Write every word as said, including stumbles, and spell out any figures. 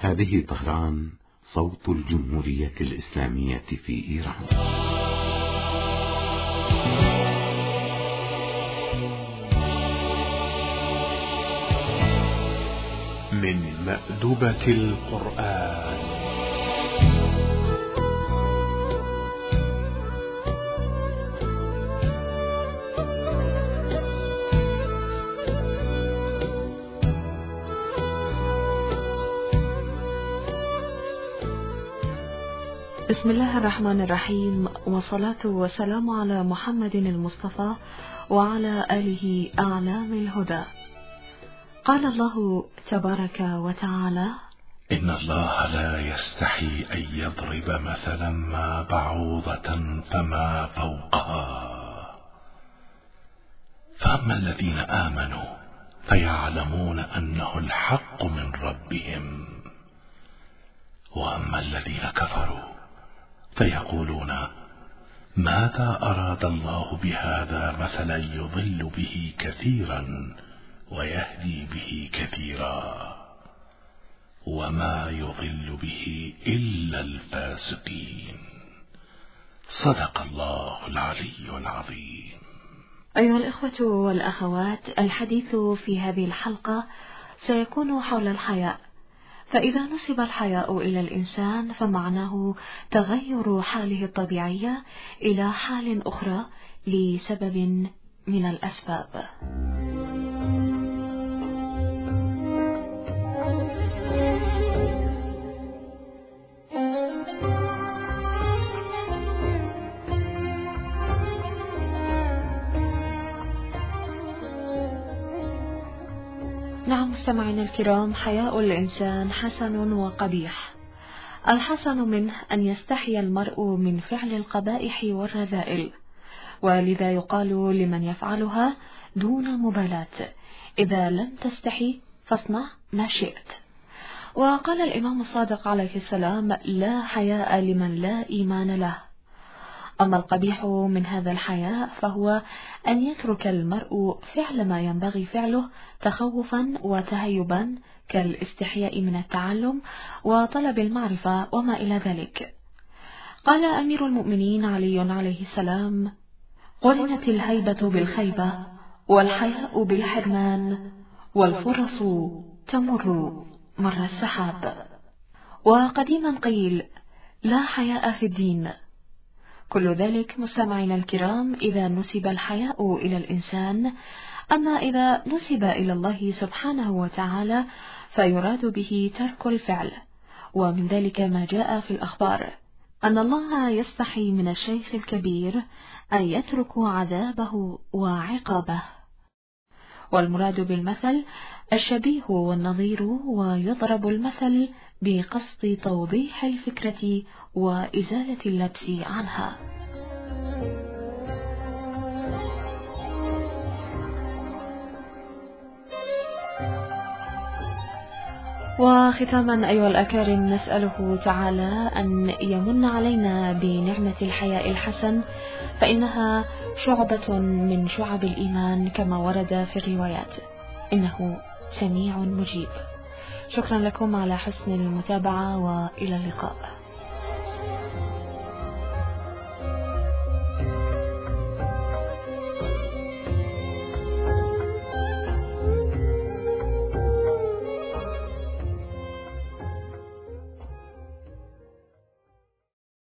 هذه طهران، صوت الجمهورية الإسلامية في إيران. من مأدبة القرآن. بسم الله الرحمن الرحيم، والصلاة والسلام على محمد المصطفى وعلى آله أعلام الهدى. قال الله تبارك وتعالى: إن الله لا يستحي أن يضرب مثلا ما بعوضة فما فوقها، فأما الذين آمنوا فيعلمون أنه الحق من ربهم، وأما الذين كفروا فيقولون ماذا أراد الله بهذا مثلا يضل به كثيرا ويهدي به كثيرا، وما يضل به إلا الفاسقين. صدق الله العلي العظيم. أيها الإخوة والأخوات، الحديث في هذه الحلقة سيكون حول الحياء. فإذا نسب الحياء إلى الإنسان فمعناه تغير حاله الطبيعية إلى حال أخرى لسبب من الأسباب. نعم مستمعينا الكرام، حياء الإنسان حسن وقبيح. الحسن منه أن يستحي المرء من فعل القبائح والرذائل، ولذا يقال لمن يفعلها دون مبالاة: إذا لم تستحي فاصنع ما شئت. وقال الإمام الصادق عليه السلام: لا حياء لمن لا إيمان له. أما القبيح من هذا الحياء فهو أن يترك المرء فعل ما ينبغي فعله تخوفا وتهيبا، كالاستحياء من التعلم وطلب المعرفة وما إلى ذلك. قال أمير المؤمنين علي عليه السلام: قرنت الهيبة بالخيبة، والحياء بالحرمان، والفرص تمر مر السحاب. وقديما قيل: لا حياء في الدين. كل ذلك مستمعينا الكرام إذا نسب الحياء إلى الإنسان. أما إذا نسب إلى الله سبحانه وتعالى فيراد به ترك الفعل، ومن ذلك ما جاء في الأخبار أن الله يستحي من الشيخ الكبير أن يترك عذابه وعقابه. والمراد بالمثل الشبيه والنظير، ويضرب المثل بقصد توضيح الفكرة وإزالة اللبس عنها. وختاما أيها الأكارم، نسأله تعالى أن يمن علينا بنعمة الحياء الحسن، فإنها شعبة من شعب الإيمان كما ورد في الروايات، إنه سميع مجيب. شكرا لكم على حسن المتابعة، وإلى اللقاء.